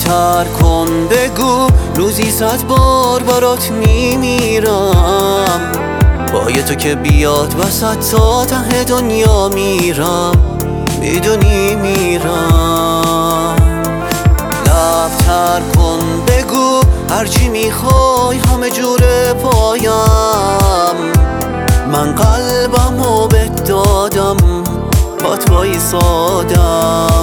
لبتر کن بگو روزی 100 بار برات میمیرم، با یه تو که بیاد وسط تا ته دنیا میرم، میدونی میرم. لبتر کن بگو هرچی میخوای همه جور پایم، من قلبمو بهت دادم بات وایسادم.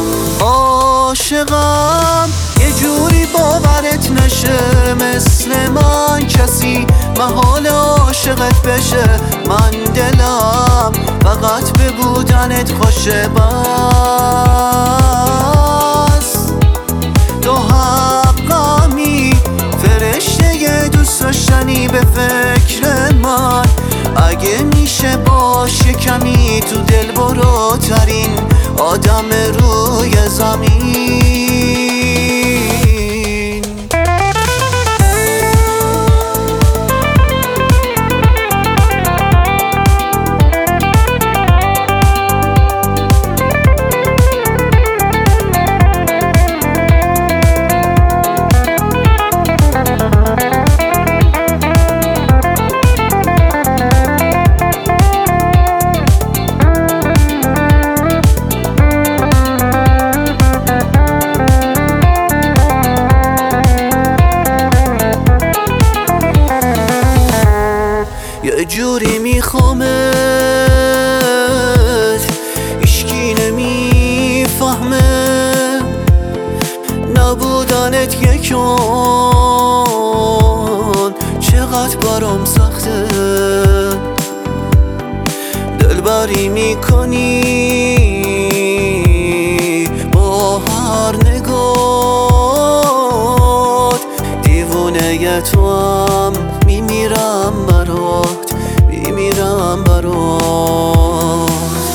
عاشقم یه جوری باورت نشه، مثل من کسی محال عاشقت بشه. من دلم فقط به بودنت خوشه، بس تو حقمی فرشته یه دوست داشتنی به فکر من. اگه میشه باش کمی تو دل بروترین آدم روی زمین. یه جوری میخوامت هیچکی نمیفهمه، نبودنت یکان چقدر برام سخته. دلبری میکنی با هر نگات، دیوونه تو هم میمیرم برات، میمیرم برات.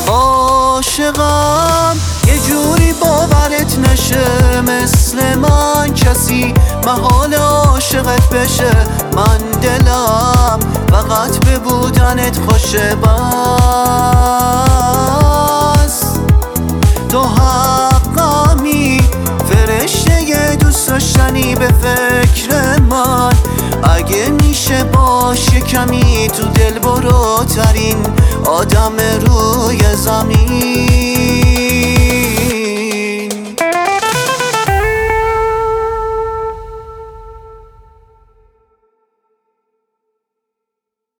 عاشقم یه جوری باورت نشه، مثل من کسی محال عاشقت بشه. من دلم فقط به بودنت خوشه، بس تو حقمی فرشته یه دوست داشتنی به فکر من. اگه میشه باش کمی تو دل بروترین آدم روی زمین.